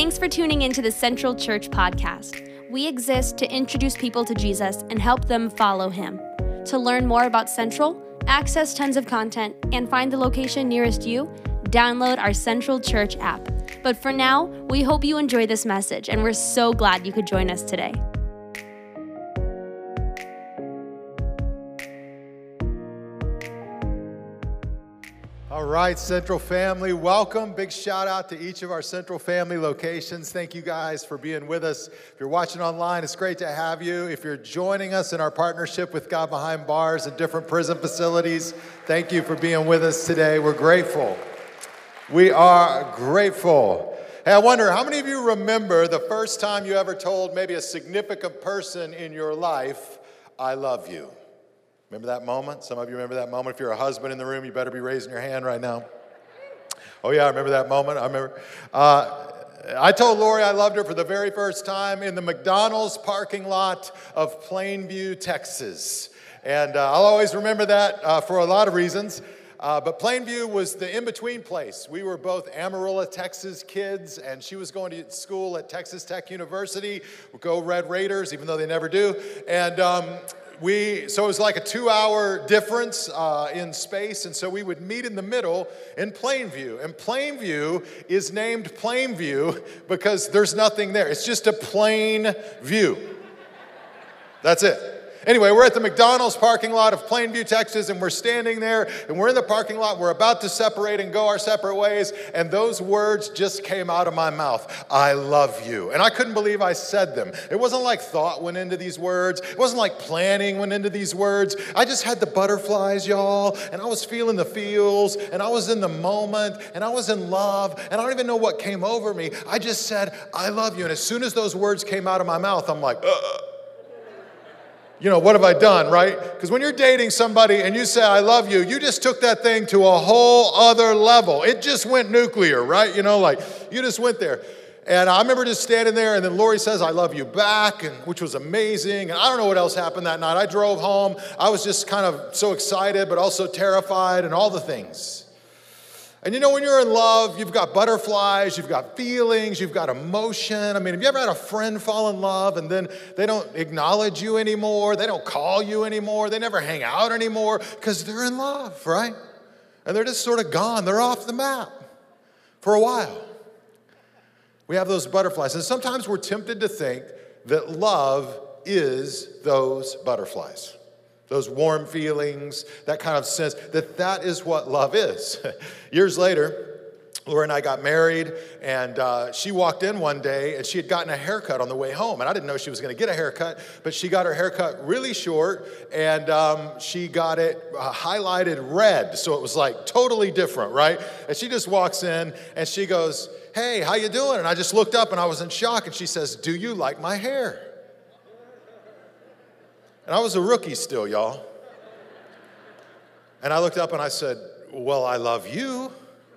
Thanks for tuning into the Central Church podcast. We exist to introduce people to Jesus and help them follow him. To learn more about Central, access tons of content, and find the location nearest you, download our Central Church app. But for now, we hope you enjoy this message, and we're so glad you could join us today. All right, Central family, welcome. Big shout out to each of our Central family locations. Thank you guys for being with us. If you're watching online, it's great to have you. If you're joining us in our partnership with God Behind Bars and different prison facilities, thank you for being with us today. We're grateful. We are grateful. Hey, I wonder, how many of you remember the first time you ever told maybe a significant person in your life, I love you? Remember that moment? Some of you remember that moment. If you're a husband in the room, you better be raising your hand right now. Oh yeah, I remember that moment. I remember. I told Lori I loved her for the very first time in the McDonald's parking lot of Plainview, Texas. And I'll always remember that for a lot of reasons. But Plainview was the in-between place. We were both Amarillo, Texas kids, and she was going to school at Texas Tech University. Go Red Raiders, even though they never do. And so it was like a 2-hour difference in space, and so we would meet in the middle in Plainview. And Plainview is named Plainview because there's nothing there. It's just a plain view. That's it. Anyway, we're at the McDonald's parking lot of Plainview, Texas, and we're standing there, and we're in the parking lot. We're about to separate and go our separate ways, and those words just came out of my mouth. I love you. And I couldn't believe I said them. It wasn't like thought went into these words. It wasn't like planning went into these words. I just had the butterflies, y'all, and I was feeling the feels, and I was in the moment, and I was in love, and I don't even know what came over me. I just said, I love you. And as soon as those words came out of my mouth, I'm like, you know, what have I done, right? Because when you're dating somebody and you say, I love you, you just took that thing to a whole other level. It just went nuclear, right? You know, like, you just went there. And I remember just standing there, and then Lori says, I love you back, which was amazing. And I don't know what else happened that night. I drove home. I was just kind of so excited, but also terrified and all the things. And you know, when you're in love, you've got butterflies, you've got feelings, you've got emotion. I mean, have you ever had a friend fall in love and then they don't acknowledge you anymore? They don't call you anymore. They never hang out anymore because they're in love, right? And they're just sort of gone. They're off the map for a while. We have those butterflies. And sometimes we're tempted to think that love is those butterflies. Those warm feelings, that kind of sense, that is what love is. Years later, Laura and I got married, and she walked in one day, and she had gotten a haircut on the way home. And I didn't know she was going to get a haircut, but she got her haircut really short, and she got it highlighted red, so it was like totally different, right? And she just walks in, and she goes, hey, how you doing? And I just looked up, and I was in shock, and she says, do you like my hair? And I was a rookie still, y'all. And I looked up and I said, well, I love you.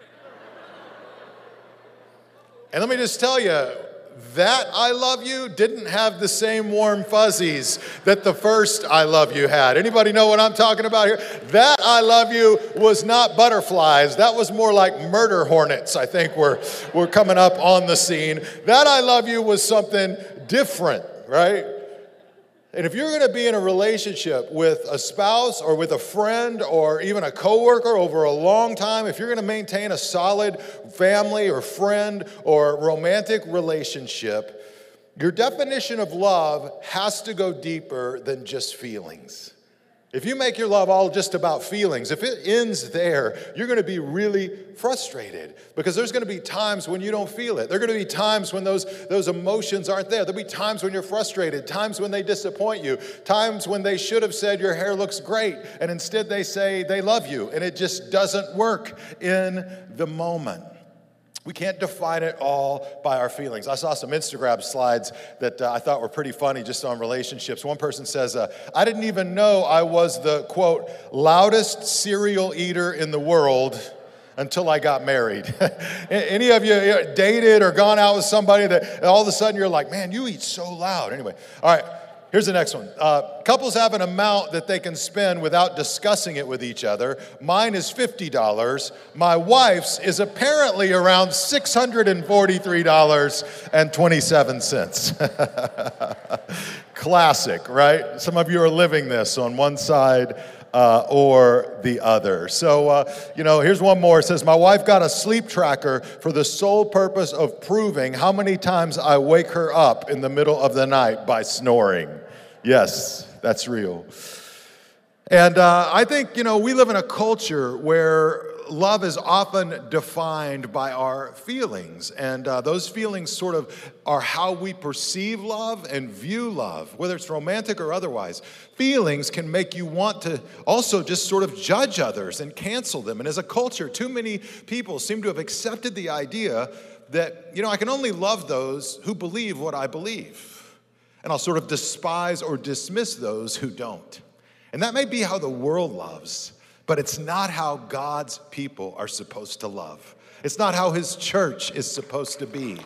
And let me just tell you, that I love you didn't have the same warm fuzzies that the first I love you had. Anybody know what I'm talking about here? That I love you was not butterflies. That was more like murder hornets, I think were coming up on the scene. That I love you was something different, right? And if you're going to be in a relationship with a spouse or with a friend or even a coworker over a long time, if you're going to maintain a solid family or friend or romantic relationship, your definition of love has to go deeper than just feelings. If you make your love all just about feelings, if it ends there, you're going to be really frustrated because there's going to be times when you don't feel it. There are going to be times when those emotions aren't there. There'll be times when you're frustrated, times when they disappoint you, times when they should have said your hair looks great, and instead they say they love you, and it just doesn't work in the moment. We can't define it all by our feelings. I saw some Instagram slides that I thought were pretty funny just on relationships. One person says, I didn't even know I was the, quote, loudest cereal eater in the world until I got married. Any of you dated or gone out with somebody that all of a sudden you're like, man, you eat so loud. Anyway, all right. Here's the next one. Couples have an amount that they can spend without discussing it with each other. Mine is $50. My wife's is apparently around $643.27. Classic, right? Some of you are living this on one side or the other. So, here's one more. It says, my wife got a sleep tracker for the sole purpose of proving how many times I wake her up in the middle of the night by snoring. Yes, that's real. And I think, we live in a culture where love is often defined by our feelings. And those feelings sort of are how we perceive love and view love, whether it's romantic or otherwise. Feelings can make you want to also just sort of judge others and cancel them. And as a culture, too many people seem to have accepted the idea that, I can only love those who believe what I believe. And I'll sort of despise or dismiss those who don't. And that may be how the world loves, but it's not how God's people are supposed to love. It's not how his church is supposed to be.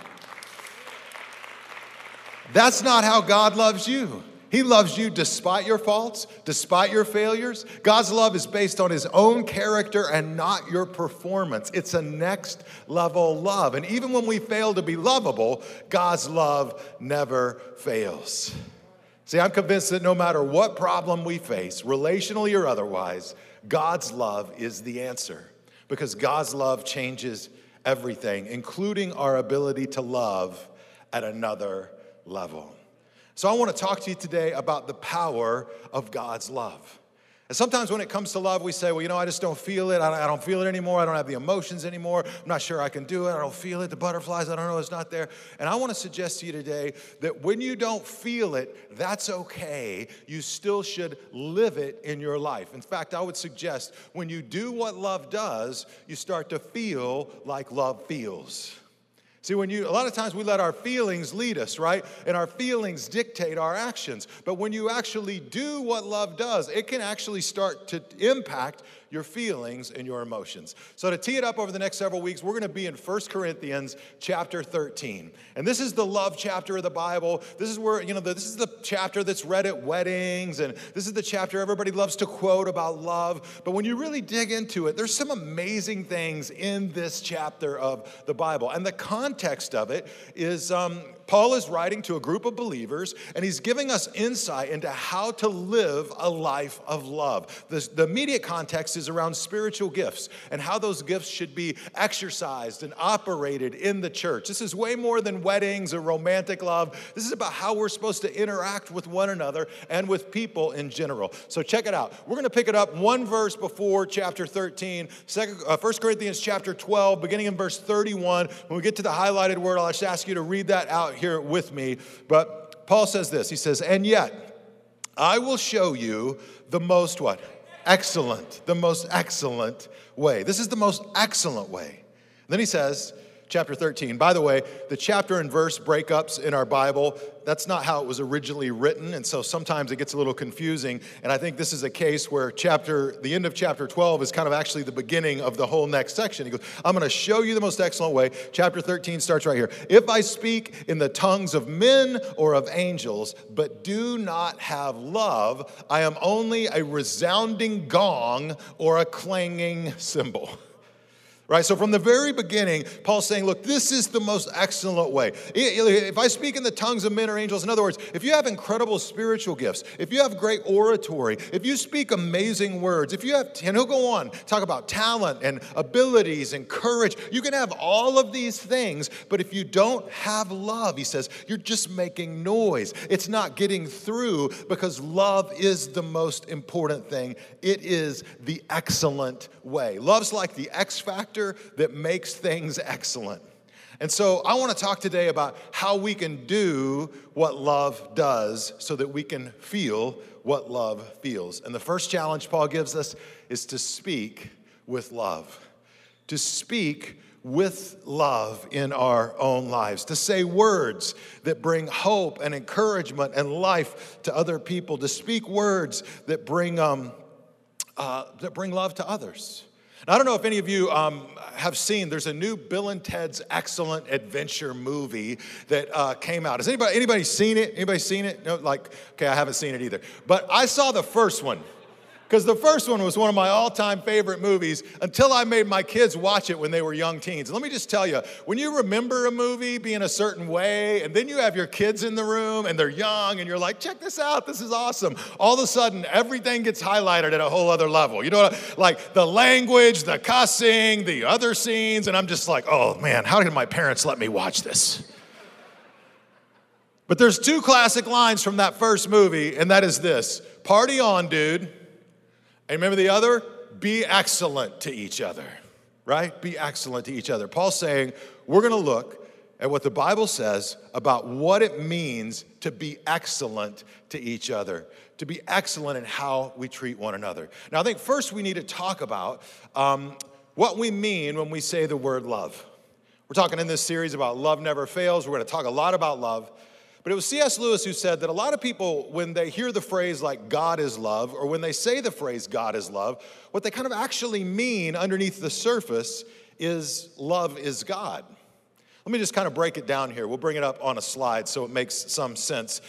That's not how God loves you. He loves you despite your faults, despite your failures. God's love is based on his own character and not your performance. It's a next level love. And even when we fail to be lovable, God's love never fails. See, I'm convinced that no matter what problem we face, relationally or otherwise, God's love is the answer. Because God's love changes everything, including our ability to love at another level. So I want to talk to you today about the power of God's love. And sometimes when it comes to love, we say, well, I just don't feel it. I don't feel it anymore. I don't have the emotions anymore. I'm not sure I can do it. I don't feel it. The butterflies, I don't know, it's not there. And I want to suggest to you today that when you don't feel it, that's okay. You still should live it in your life. In fact, I would suggest when you do what love does, you start to feel like love feels. See, a lot of times we let our feelings lead us, right? And our feelings dictate our actions. But when you actually do what love does, it can actually start to impact your feelings and your emotions. So to tee it up over the next several weeks, we're going to be in 1 Corinthians chapter 13. And this is the love chapter of the Bible. This is where, this is the chapter that's read at weddings. And this is the chapter everybody loves to quote about love. But when you really dig into it, there's some amazing things in this chapter of the Bible. And the context of it is Paul is writing to a group of believers, and he's giving us insight into how to live a life of love. The immediate context is around spiritual gifts and how those gifts should be exercised and operated in the church. This is way more than weddings or romantic love. This is about how we're supposed to interact with one another and with people in general. So check it out. We're going to pick it up one verse before chapter 13, 1 Corinthians chapter 12, beginning in verse 31. When we get to the highlighted word, I'll just ask you to read that out here with me. But Paul says this. He says, and yet I will show you the most what? Excellent. The most excellent way. This is the most excellent way. And then he says, chapter 13. By the way, the chapter and verse breakups in our Bible, that's not how it was originally written, and so sometimes it gets a little confusing, and I think this is a case where the end of chapter 12 is kind of actually the beginning of the whole next section. He goes, I'm going to show you the most excellent way. Chapter 13 starts right here. If I speak in the tongues of men or of angels, but do not have love, I am only a resounding gong or a clanging cymbal. Right, so from the very beginning, Paul's saying, look, this is the most excellent way. If I speak in the tongues of men or angels, in other words, if you have incredible spiritual gifts, if you have great oratory, if you speak amazing words, and he'll go on, talk about talent and abilities and courage, you can have all of these things, but if you don't have love, he says, you're just making noise. It's not getting through because love is the most important thing. It is the excellent way. Love's like the X factor that makes things excellent. And so I want to talk today about how we can do what love does so that we can feel what love feels. And the first challenge Paul gives us is to speak with love. To speak with love in our own lives. To say words that bring hope and encouragement and life to other people. To speak words that bring love to others. Now, I don't know if any of you have seen, there's a new Bill and Ted's Excellent Adventure movie that came out. Has anybody seen it? Anybody seen it? No, okay, I haven't seen it either. But I saw the first one. Because the first one was one of my all-time favorite movies until I made my kids watch it when they were young teens. And let me just tell you, when you remember a movie being a certain way, and then you have your kids in the room, and they're young, and you're like, check this out, this is awesome. All of a sudden, everything gets highlighted at a whole other level. You know, like the language, the cussing, the other scenes, and I'm just like, oh man, how did my parents let me watch this? But there's two classic lines from that first movie, and that is this: party on, dude. And remember the other? Be excellent to each other, right? Be excellent to each other. Paul's saying we're going to look at what the Bible says about what it means to be excellent to each other, to be excellent in how we treat one another. Now, I think first we need to talk about what we mean when we say the word love. We're talking in this series about love never fails. We're going to talk a lot about love. But it was C.S. Lewis who said that a lot of people, when they hear the phrase like God is love, or when they say the phrase God is love, what they kind of actually mean underneath the surface is love is God. Let me just kind of break it down here. We'll bring it up on a slide so it makes some sense.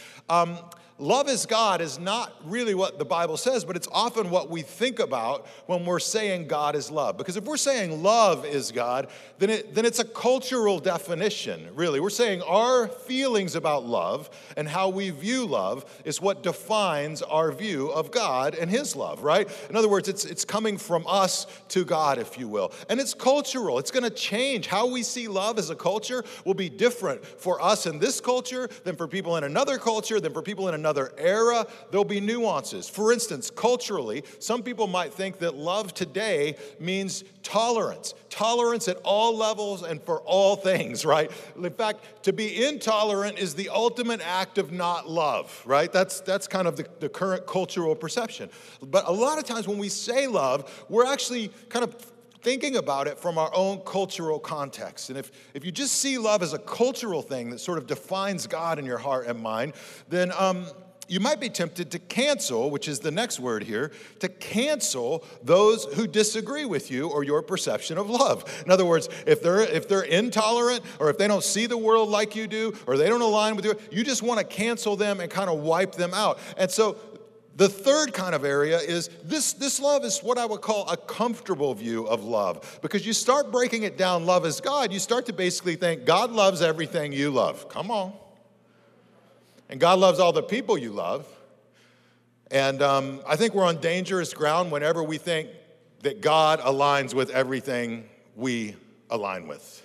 Love is God is not really what the Bible says, but it's often what we think about when we're saying God is love. Because if we're saying love is God, then it's a cultural definition, really. We're saying our feelings about love and how we view love is what defines our view of God and His love, right? In other words, it's coming from us to God, if you will. And it's cultural. It's going to change. How we see love as a culture will be different for us in this culture than for people in another culture, than for people in another era. There'll be nuances. For instance, culturally, some people might think that love today means tolerance. Tolerance at all levels and for all things, right? In fact, to be intolerant is the ultimate act of not love, right? That's kind of the current cultural perception. But a lot of times when we say love, we're actually kind of thinking about it from our own cultural context. And if you just see love as a cultural thing that sort of defines God in your heart and mind, then you might be tempted to cancel, which is the next word here, to cancel those who disagree with you or your perception of love. In other words, if they're intolerant, or if they don't see the world like you do, or they don't align with you, you just want to cancel them and kind of wipe them out. And so the third kind of area is this love is what I would call a comfortable view of love. Because you start breaking it down, love is God, you start to basically think God loves everything you love. Come on. And God loves all the people you love. And I think we're on dangerous ground whenever we think that God aligns with everything we align with.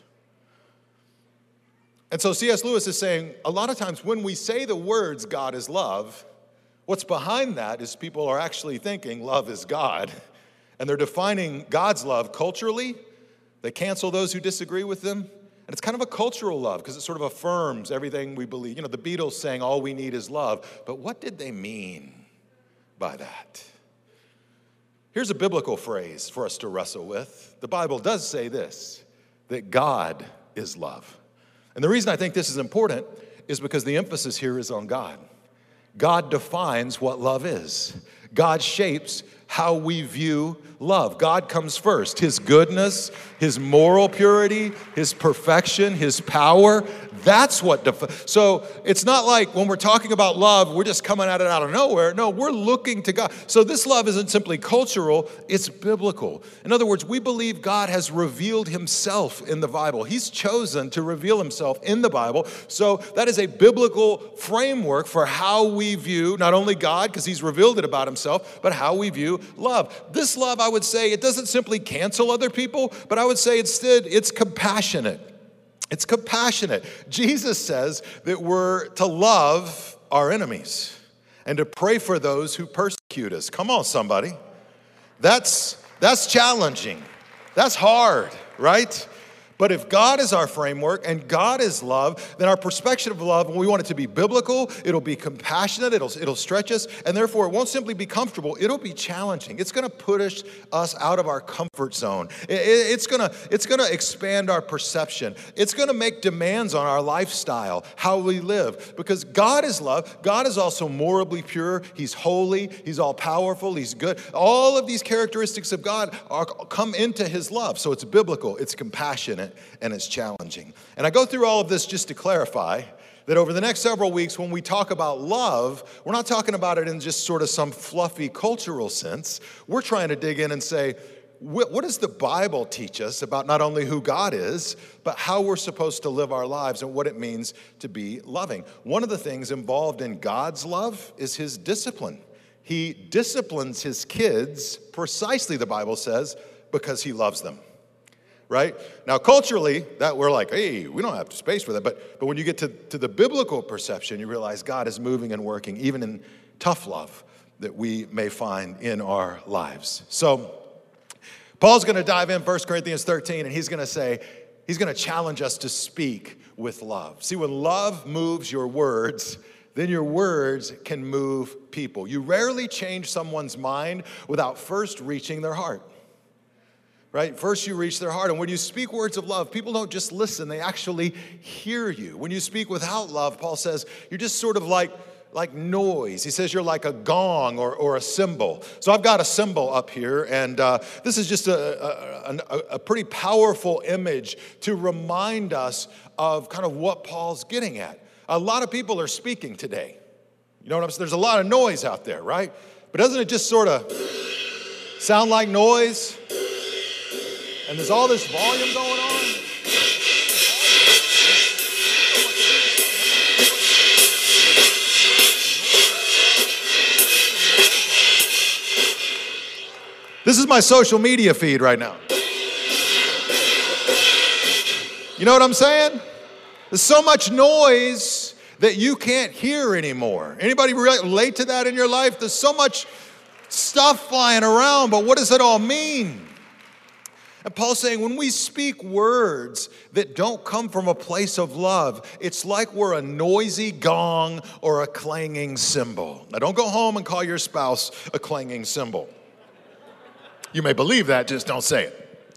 And so C.S. Lewis is saying a lot of times when we say the words God is love, what's behind that is people are actually thinking love is God. And they're defining God's love culturally. They cancel those who disagree with them. And it's kind of a cultural love because it sort of affirms everything we believe. You know, the Beatles saying all we need is love. But what did they mean by that? Here's a biblical phrase for us to wrestle with. The Bible does say this, that God is love. And the reason I think this is important is because the emphasis here is on God. God defines what love is. God shapes how we view love. God comes first. His goodness, His moral purity, His perfection, His power, that's what so it's not like when we're talking about love, we're just coming at it out of nowhere. No, we're looking to God. So this love isn't simply cultural, it's biblical. In other words, we believe God has revealed Himself in the Bible. He's chosen to reveal Himself in the Bible. So that is a biblical framework for how we view not only God, because He's revealed it about Himself, but how we view love. This love, I would say, it doesn't simply cancel other people, but I would say instead it's compassionate. It's compassionate. Jesus says that we're to love our enemies and to pray for those who persecute us. Come on, somebody. That's challenging. That's hard, right? But if God is our framework and God is love, then our perspective of love, when we want it to be biblical, it'll be compassionate, it'll stretch us, and therefore it won't simply be comfortable, it'll be challenging. It's going to push us out of our comfort zone. It's going to expand our perception. It's going to make demands on our lifestyle, how we live. Because God is love. God is also morally pure. He's holy. He's all powerful. He's good. All of these characteristics of God come into his love. So it's biblical. It's compassionate. And it's challenging. And I go through all of this just to clarify that over the next several weeks, when we talk about love, we're not talking about it in just sort of some fluffy cultural sense. We're trying to dig in and say, what does the Bible teach us about not only who God is, but how we're supposed to live our lives and what it means to be loving? One of the things involved in God's love is his discipline. He disciplines his kids, precisely, the Bible says, because he loves them. Right? Now, culturally, that we're like, hey, we don't have space for that. But when you get to the biblical perception, you realize God is moving and working, even in tough love that we may find in our lives. So, Paul's going to dive in 1 Corinthians 13, and he's going to challenge us to speak with love. See, when love moves your words, then your words can move people. You rarely change someone's mind without first reaching their heart. Right? First you reach their heart. And when you speak words of love, people don't just listen, they actually hear you. When you speak without love, Paul says, you're just sort of like noise. He says you're like a gong or a cymbal. So I've got a cymbal up here, and this is just a pretty powerful image to remind us of kind of what Paul's getting at. A lot of people are speaking today. You know what I'm saying? There's a lot of noise out there, right? But doesn't it just sort of sound like noise? And there's all this volume going on. This is my social media feed right now. You know what I'm saying? There's so much noise that you can't hear anymore. Anybody relate to that in your life? There's so much stuff flying around, but what does it all mean? And Paul's saying when we speak words that don't come from a place of love, it's like we're a noisy gong or a clanging cymbal. Now don't go home and call your spouse a clanging cymbal. You may believe that, just don't say it.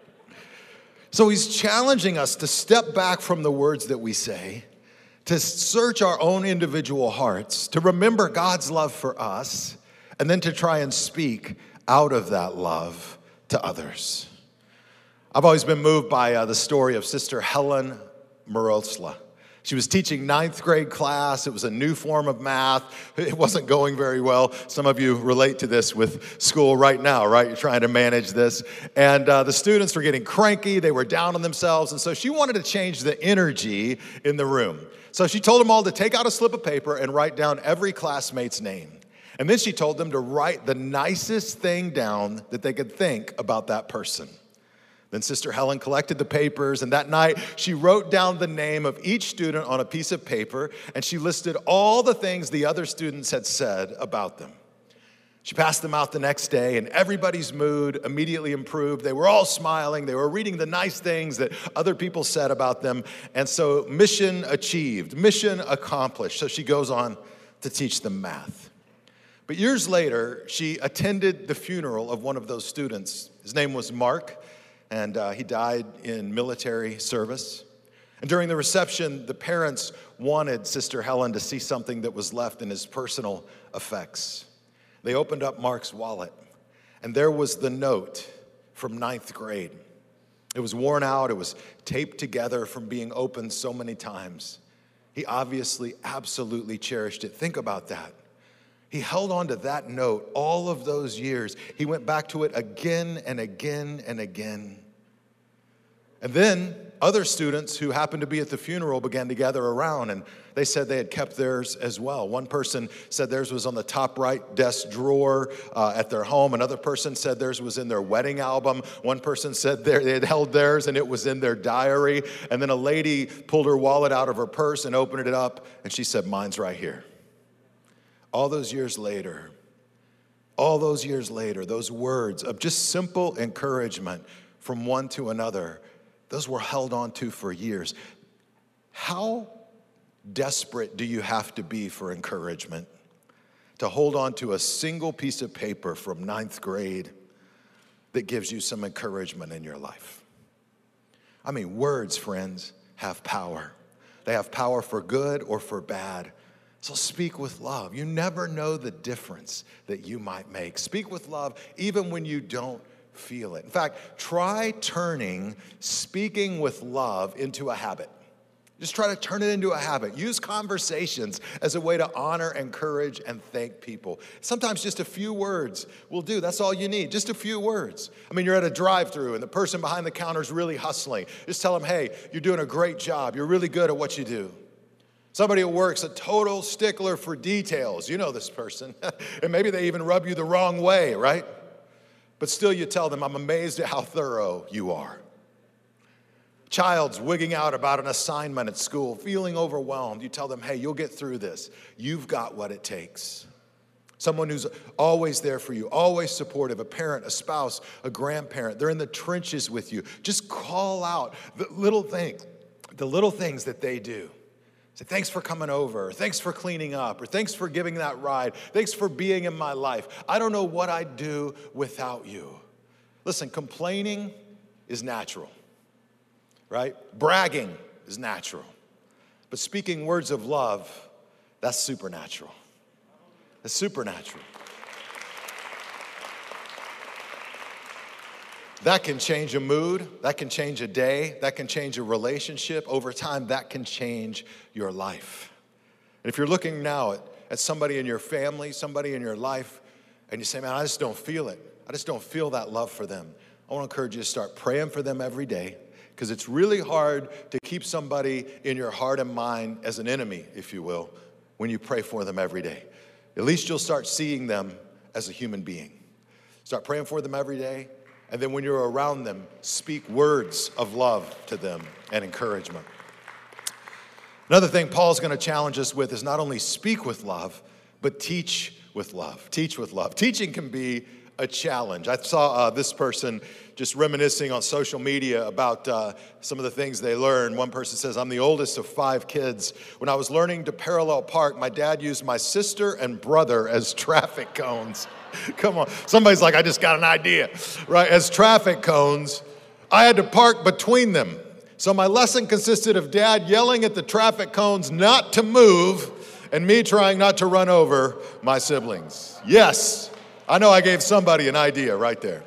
So he's challenging us to step back from the words that we say, to search our own individual hearts, to remember God's love for us, and then to try and speak out of that love to others. I've always been moved by the story of Sister Helen Marosla. She was teaching 9th grade class. It was a new form of math. It wasn't going very well. Some of you relate to this with school right now, right? You're trying to manage this. And the students were getting cranky. They were down on themselves. And so she wanted to change the energy in the room. So she told them all to take out a slip of paper and write down every classmate's name. And then she told them to write the nicest thing down that they could think about that person. Then Sister Helen collected the papers, and that night she wrote down the name of each student on a piece of paper, and she listed all the things the other students had said about them. She passed them out the next day, and everybody's mood immediately improved. They were all smiling. They were reading the nice things that other people said about them. And so mission achieved, mission accomplished. So she goes on to teach them math. But years later, she attended the funeral of one of those students. His name was Mark. And he died in military service. And during the reception, the parents wanted Sister Helen to see something that was left in his personal effects. They opened up Mark's wallet, and there was the note from 9th grade. It was worn out. It was taped together from being opened so many times. He obviously absolutely cherished it. Think about that. He held on to that note all of those years. He went back to it again and again and again. And then other students who happened to be at the funeral began to gather around, and they said they had kept theirs as well. One person said theirs was on the top right desk drawer at their home. Another person said theirs was in their wedding album. One person said they had held theirs and it was in their diary. And then a lady pulled her wallet out of her purse and opened it up, and she said, "Mine's right here." All those years later, those words of just simple encouragement from one to another Those were held on to for years. How desperate do you have to be for encouragement to hold on to a single piece of paper from 9th grade that gives you some encouragement in your life? I mean, words, friends, have power. They have power for good or for bad. So speak with love. You never know the difference that you might make. Speak with love even when you don't feel it. In fact, try turning speaking with love into a habit. Just try to turn it into a habit. Use conversations as a way to honor, encourage, and thank people. Sometimes just a few words will do. That's all you need, just a few words. I mean, you're at a drive-thru and the person behind the counter is really hustling. Just tell them, hey, you're doing a great job. You're really good at what you do. Somebody at work's a total stickler for details. You know this person. And maybe they even rub you the wrong way, right? But still you tell them, I'm amazed at how thorough you are. Child's wigging out about an assignment at school, feeling overwhelmed. You tell them, hey, you'll get through this. You've got what it takes. Someone who's always there for you, always supportive, a parent, a spouse, a grandparent. They're in the trenches with you. Just call out the little things that they do. Say, thanks for coming over, or thanks for cleaning up, or thanks for giving that ride, thanks for being in my life. I don't know what I'd do without you. Listen, complaining is natural, right? Bragging is natural. But speaking words of love, that's supernatural. That's supernatural. That can change a mood, that can change a day, that can change a relationship. Over time, that can change your life. And if you're looking now at somebody in your family, somebody in your life, and you say, man, I just don't feel it. I just don't feel that love for them. I want to encourage you to start praying for them every day, because it's really hard to keep somebody in your heart and mind as an enemy, if you will, when you pray for them every day. At least you'll start seeing them as a human being. Start praying for them every day. And then when you're around them, speak words of love to them and encouragement. Another thing Paul's going to challenge us with is not only speak with love, but teach with love. Teach with love. Teaching can be a challenge. I saw this person just reminiscing on social media about some of the things they learned. One person says, I'm the oldest of 5 kids. When I was learning to parallel park, my dad used my sister and brother as traffic cones. Come on. Somebody's like, I just got an idea, right? As traffic cones, I had to park between them. So my lesson consisted of Dad yelling at the traffic cones not to move and me trying not to run over my siblings. Yes, I know I gave somebody an idea right there.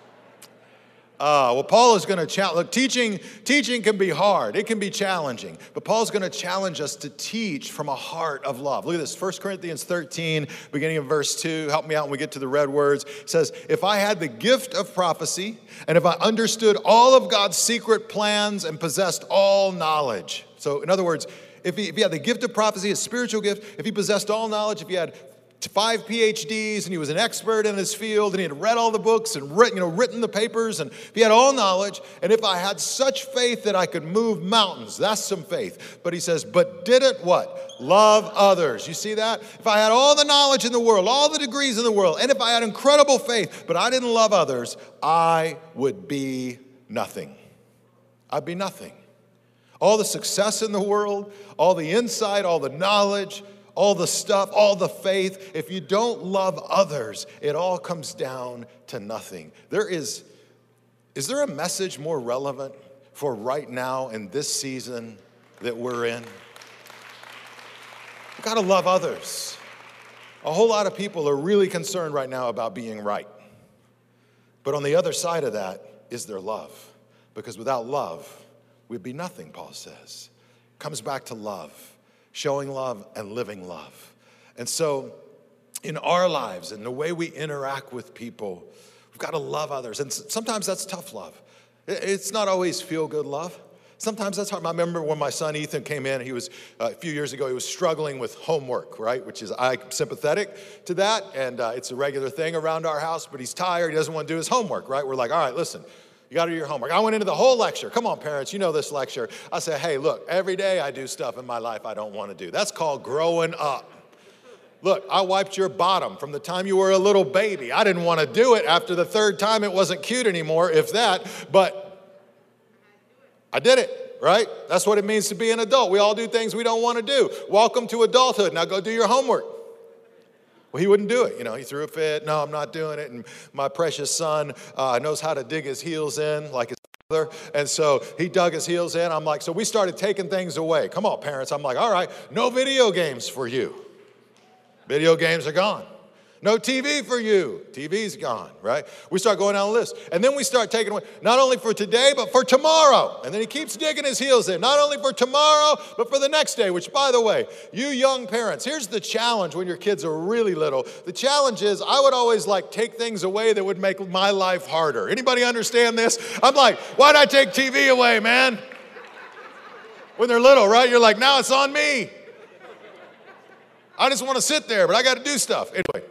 Well, Paul is going to challenge. Look, teaching can be hard. It can be challenging. But Paul's going to challenge us to teach from a heart of love. Look at this, 1 Corinthians 13, beginning of verse 2. Help me out when we get to the red words. It says, if I had the gift of prophecy, and if I understood all of God's secret plans and possessed all knowledge. So, in other words, if he had the gift of prophecy, a spiritual gift, if he possessed all knowledge, if he had 5 PhDs and he was an expert in his field and he had read all the books and written the papers and he had all knowledge, and if I had such faith that I could move mountains, that's some faith. But he says, but didn't what? Love others. You see that? If I had all the knowledge in the world, all the degrees in the world, and if I had incredible faith, but I didn't love others, I would be nothing. I'd be nothing. All the success in the world, all the insight, all the knowledge, all the stuff, all the faith, if you don't love others, it all comes down to nothing. Is there a message more relevant for right now in this season that we're in? We've got to love others. A whole lot of people are really concerned right now about being right. But on the other side of that is their love. Because without love, we'd be nothing, Paul says. It comes back to love. Showing love and living love. And so in our lives and the way we interact with people, we've got to love others. And sometimes that's tough love. It's not always feel-good love. Sometimes that's hard. I remember when my son Ethan came in, he was, a few years ago, he was struggling with homework, right? Which is, I'm sympathetic to that, and it's a regular thing around our house, but he's tired, he doesn't want to do his homework, right? We're like, all right, listen. You got to do your homework. I went into the whole lecture. Come on, parents, you know this lecture. I said, hey, look, every day I do stuff in my life I don't want to do. That's called growing up. Look, I wiped your bottom from the time you were a little baby. I didn't want to do it. After the 3rd time, it wasn't cute anymore, if that. But I did it, right? That's what it means to be an adult. We all do things we don't want to do. Welcome to adulthood. Now go do your homework. Well, he wouldn't do it. He threw a fit. No, I'm not doing it. And my precious son knows how to dig his heels in like his father. And so he dug his heels in. I'm like, so we started taking things away. Come on, parents. I'm like, all right, no video games for you. Video games are gone. No TV for you. TV's gone, right? We start going down the list. And then we start taking away, not only for today, but for tomorrow. And then he keeps digging his heels in, not only for tomorrow, but for the next day, which, by the way, you young parents, here's the challenge when your kids are really little. The challenge is I would always take things away that would make my life harder. Anybody understand this? I'm like, why'd I take TV away, man? When they're little, right? You're like, now it's on me. I just want to sit there, but I got to do stuff. Anyway.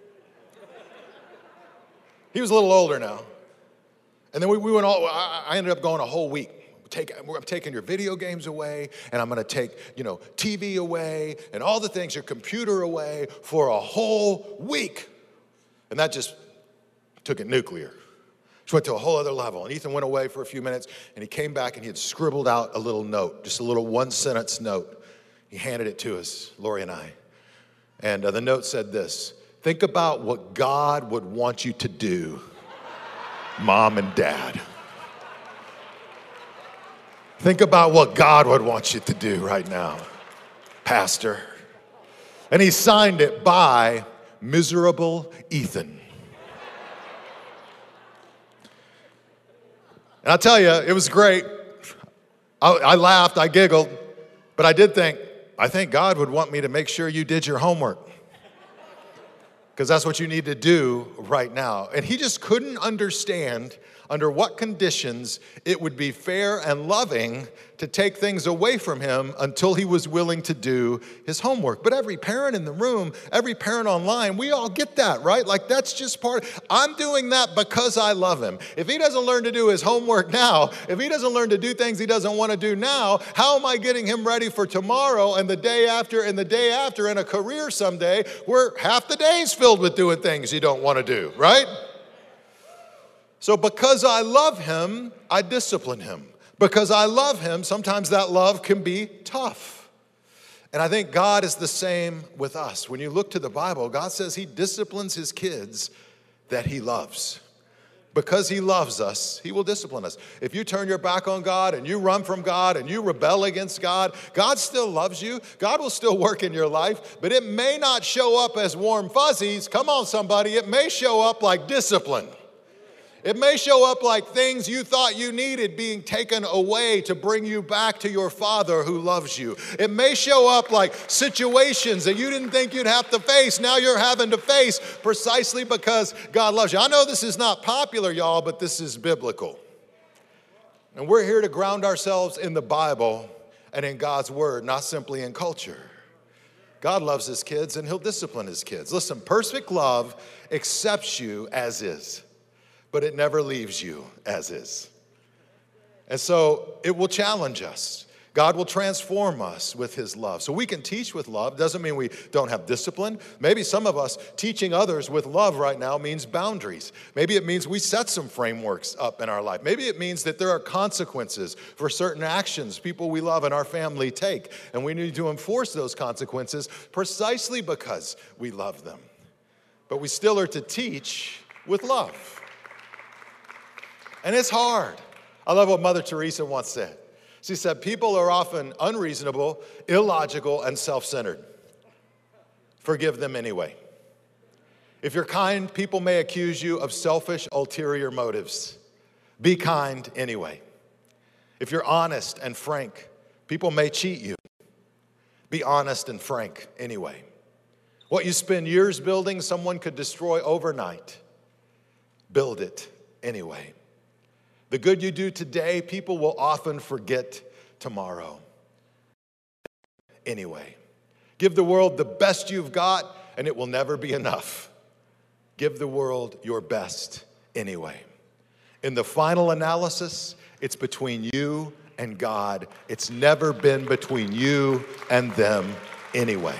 He was a little older now. And then we went I ended up going a whole week. I'm taking your video games away, and I'm going to take, TV away, and all the things, your computer away for a whole week. And that just took it nuclear. Just went to a whole other level. And Ethan went away for a few minutes, and he came back, and he had scribbled out a little note, just a little one-sentence note. He handed it to us, Lori and I. And the note said this: think about what God would want you to do, Mom and Dad. Think about what God would want you to do right now, Pastor. And he signed it by Miserable Ethan. And I'll tell you, it was great. I laughed, I giggled, but I did think, I think God would want me to make sure you did your homework. Because that's what you need to do right now. And he just couldn't understand under what conditions it would be fair and loving to take things away from him until he was willing to do his homework. But every parent in the room, every parent online, we all get that, right? That's just part. I'm doing that because I love him. If he doesn't learn to do his homework now, if he doesn't learn to do things he doesn't want to do now, how am I getting him ready for tomorrow and the day after and the day after and a career someday where half the day is filled with doing things you don't want to do, right? So because I love him, I discipline him. Because I love him, sometimes that love can be tough. And I think God is the same with us. When you look to the Bible, God says he disciplines his kids that he loves. Because he loves us, he will discipline us. If you turn your back on God and you run from God and you rebel against God, God still loves you. God will still work in your life, but it may not show up as warm fuzzies. Come on, somebody. It may show up like discipline. It may show up like things you thought you needed being taken away to bring you back to your Father who loves you. It may show up like situations that you didn't think you'd have to face. Now you're having to face precisely because God loves you. I know this is not popular, y'all, but this is biblical. And we're here to ground ourselves in the Bible and in God's word, not simply in culture. God loves his kids and he'll discipline his kids. Listen, perfect love accepts you as is, but it never leaves you as is. And so it will challenge us. God will transform us with his love. So we can teach with love. Doesn't mean we don't have discipline. Maybe some of us teaching others with love right now means boundaries. Maybe it means we set some frameworks up in our life. Maybe it means that there are consequences for certain actions people we love in our family take. And we need to enforce those consequences precisely because we love them. But we still are to teach with love. And it's hard. I love what Mother Teresa once said. She said, people are often unreasonable, illogical, and self-centered. Forgive them anyway. If you're kind, people may accuse you of selfish, ulterior motives. Be kind anyway. If you're honest and frank, people may cheat you. Be honest and frank anyway. What you spend years building, someone could destroy overnight. Build it anyway. The good you do today, people will often forget tomorrow. Anyway, give the world the best you've got, and it will never be enough. Give the world your best anyway. In the final analysis, it's between you and God. It's never been between you and them anyway.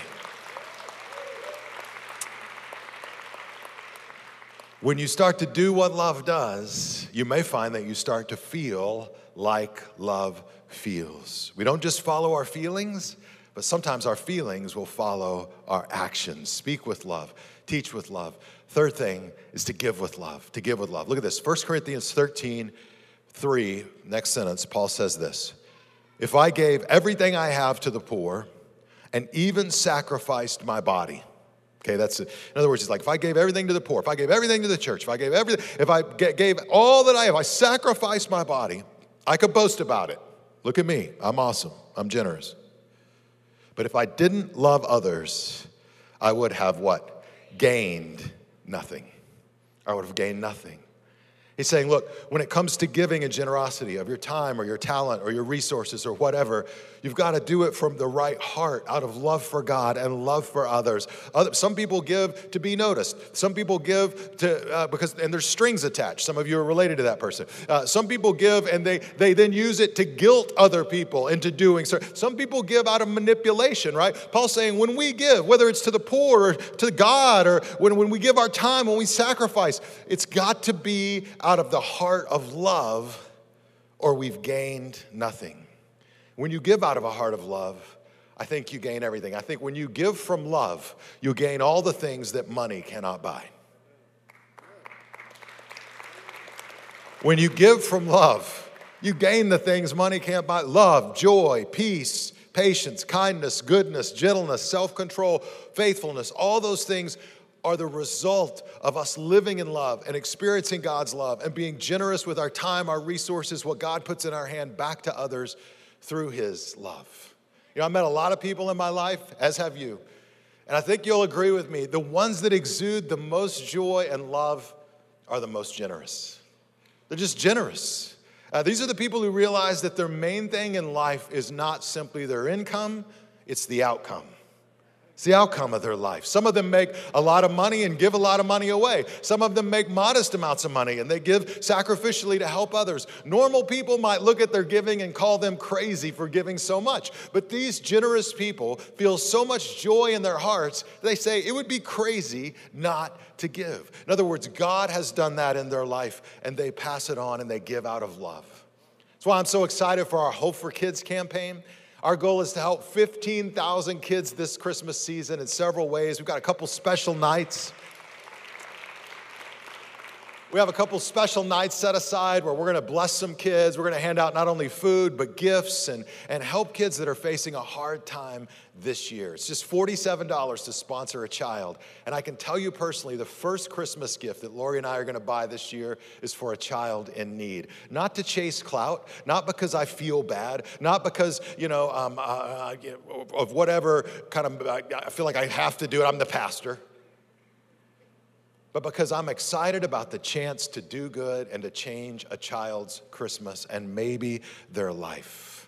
When you start to do what love does, you may find that you start to feel like love feels. We don't just follow our feelings, but sometimes our feelings will follow our actions. Speak with love, teach with love. Third thing is to give with love, to give with love. Look at this, 1 Corinthians 13:3, next sentence, Paul says this: if I gave everything I have to the poor and even sacrificed my body. Okay, that's it. In other words, it's like if I gave everything to the poor, if I gave everything to the church, if I gave all that I have, I sacrificed my body, I could boast about it. Look at me, I'm awesome, I'm generous. But if I didn't love others, I would have what? Gained nothing. I would have gained nothing. He's saying, look, when it comes to giving and generosity of your time or your talent or your resources or whatever, you've got to do it from the right heart, out of love for God and love for others. Some people give to be noticed. Some people give to and there's strings attached. Some of you are related to that person. Some people give and they then use it to guilt other people into doing so. Some people give out of manipulation, right? Paul's saying when we give, whether it's to the poor or to God, or when we give our time, when we sacrifice, it's got to be out of the heart of love, or we've gained nothing. When you give out of a heart of love, I think you gain everything. I think when you give from love, you gain all the things that money cannot buy. When you give from love, you gain the things money can't buy: love, joy, peace, patience, kindness, goodness, gentleness, self-control, faithfulness. All those things are the result of us living in love and experiencing God's love and being generous with our time, our resources, what God puts in our hand, back to others through his love. You know, I met a lot of people in my life, as have you, and I think you'll agree with me, the ones that exude the most joy and love are the most generous. They're just generous. These are the people who realize that their main thing in life is not simply their income, it's the outcome. It's the outcome of their life. Some of them make a lot of money and give a lot of money away. Some of them make modest amounts of money and they give sacrificially to help others. Normal people might look at their giving and call them crazy for giving so much. But these generous people feel so much joy in their hearts, they say it would be crazy not to give. In other words, God has done that in their life and they pass it on and they give out of love. That's why I'm so excited for our Hope for Kids campaign. Our goal is to help 15,000 kids this Christmas season in several ways. We've got a couple special nights. We have a couple special nights set aside where we're going to bless some kids. We're going to hand out not only food, but gifts and help kids that are facing a hard time this year. It's just $47 to sponsor a child. And I can tell you personally, the first Christmas gift that Lori and I are going to buy this year is for a child in need. Not to chase clout, not because I feel bad, not because, of whatever kind of, I feel like I have to do it. I'm the pastor. But because I'm excited about the chance to do good and to change a child's Christmas and maybe their life.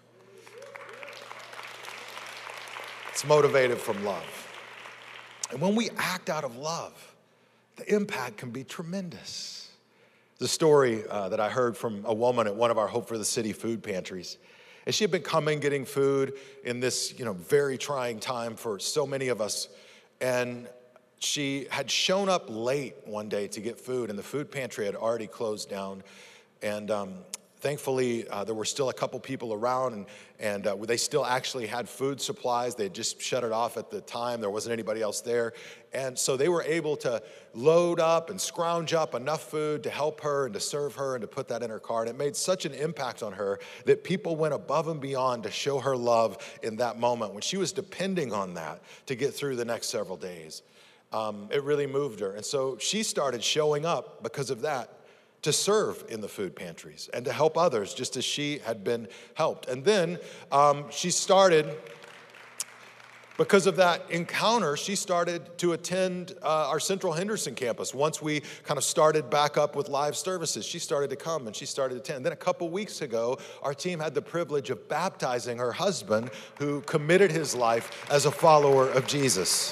It's motivated from love. And when we act out of love, the impact can be tremendous. The story that I heard from a woman at one of our Hope for the City food pantries. And she had been coming, getting food in this, very trying time for so many of us. And she had shown up late one day to get food, and the food pantry had already closed down. And thankfully, there were still a couple people around, and they still actually had food supplies. They had just shut it off at the time. There wasn't anybody else there. And so they were able to load up and scrounge up enough food to help her and to serve her and to put that in her car. And it made such an impact on her that people went above and beyond to show her love in that moment when she was depending on that to get through the next several days. It really moved her. And so she started showing up because of that to serve in the food pantries and to help others just as she had been helped. And then she started, because of that encounter, she started to attend our Central Henderson campus. Once we kind of started back up with live services, she started to come and she started to attend. Then a couple weeks ago, our team had the privilege of baptizing her husband, who committed his life as a follower of Jesus.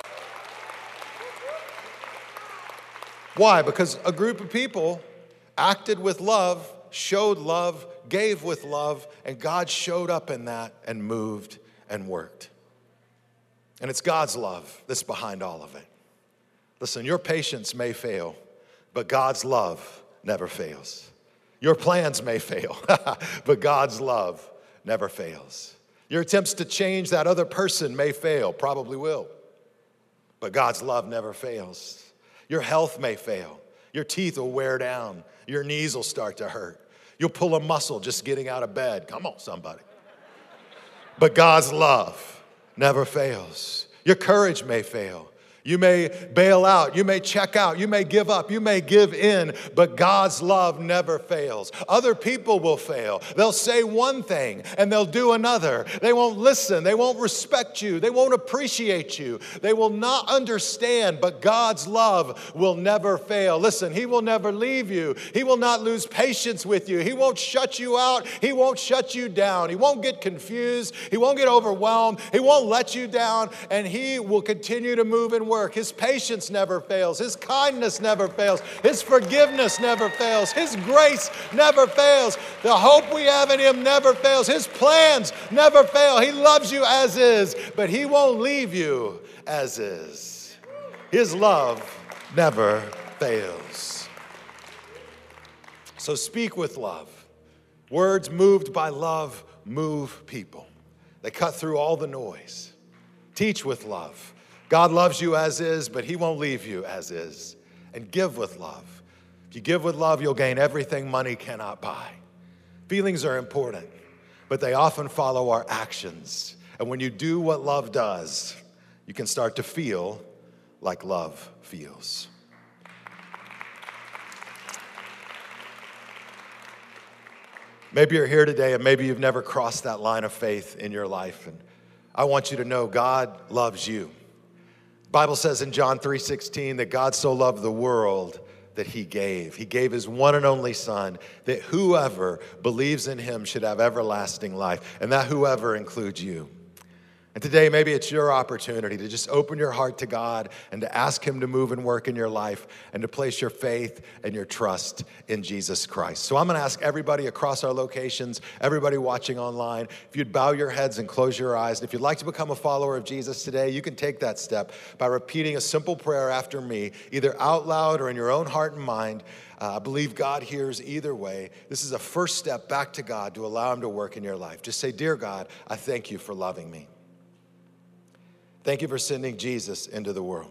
Why? Because a group of people acted with love, showed love, gave with love, and God showed up in that and moved and worked. And it's God's love that's behind all of it. Listen, your patience may fail, but God's love never fails. Your plans may fail, but God's love never fails. Your attempts to change that other person may fail, probably will, but God's love never fails. Your health may fail. Your teeth will wear down. Your knees will start to hurt. You'll pull a muscle just getting out of bed. Come on, somebody. But God's love never fails. Your courage may fail. You may bail out, you may check out, you may give up, you may give in, but God's love never fails. Other people will fail. They'll say one thing and they'll do another. They won't listen, they won't respect you, they won't appreciate you, they will not understand, but God's love will never fail. Listen, He will never leave you. He will not lose patience with you. He won't shut you out. He won't shut you down. He won't get confused. He won't get overwhelmed. He won't let you down, and He will continue to move and work. His patience never fails. His kindness never fails. His forgiveness never fails. His grace never fails. The hope we have in Him never fails. His plans never fail. He loves you as is, but He won't leave you as is. His love never fails. So speak with love. Words moved by love move people. They cut through all the noise. Teach with love. God loves you as is, but He won't leave you as is. And give with love. If you give with love, you'll gain everything money cannot buy. Feelings are important, but they often follow our actions. And when you do what love does, you can start to feel like love feels. Maybe you're here today and maybe you've never crossed that line of faith in your life. And I want you to know God loves you. The Bible says in John 3:16 that God so loved the world that He gave. He gave His one and only Son, that whoever believes in Him should have everlasting life. And that whoever includes you. And today, maybe it's your opportunity to just open your heart to God and to ask Him to move and work in your life and to place your faith and your trust in Jesus Christ. So I'm going to ask everybody across our locations, everybody watching online, if you'd bow your heads and close your eyes. And if you'd like to become a follower of Jesus today, you can take that step by repeating a simple prayer after me, either out loud or in your own heart and mind. I believe God hears either way. This is a first step back to God to allow Him to work in your life. Just say, "Dear God, I thank You for loving me. Thank You for sending Jesus into the world.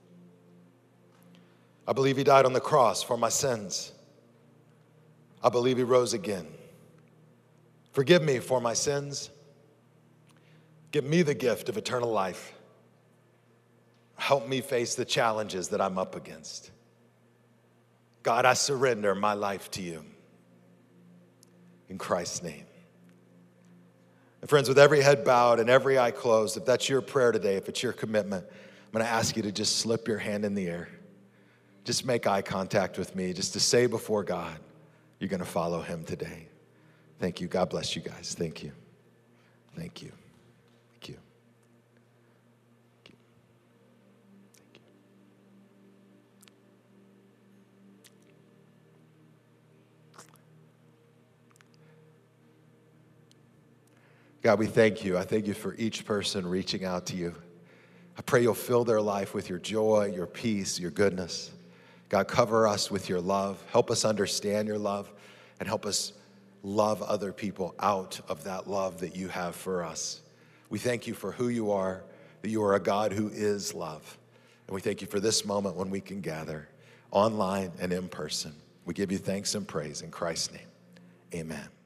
I believe He died on the cross for my sins. I believe He rose again. Forgive me for my sins. Give me the gift of eternal life. Help me face the challenges that I'm up against. God, I surrender my life to You. In Christ's name." And friends, with every head bowed and every eye closed, if that's your prayer today, if it's your commitment, I'm going to ask you to just slip your hand in the air. Just make eye contact with me, just to say before God, you're going to follow Him today. Thank you. God bless you guys. Thank you. Thank you. Thank you. Thank you. Thank you. God, we thank You. I thank You for each person reaching out to You. I pray You'll fill their life with Your joy, Your peace, Your goodness. God, cover us with Your love. Help us understand Your love and help us love other people out of that love that You have for us. We thank You for who You are, that You are a God who is love. And we thank You for this moment when we can gather online and in person. We give You thanks and praise in Christ's name. Amen.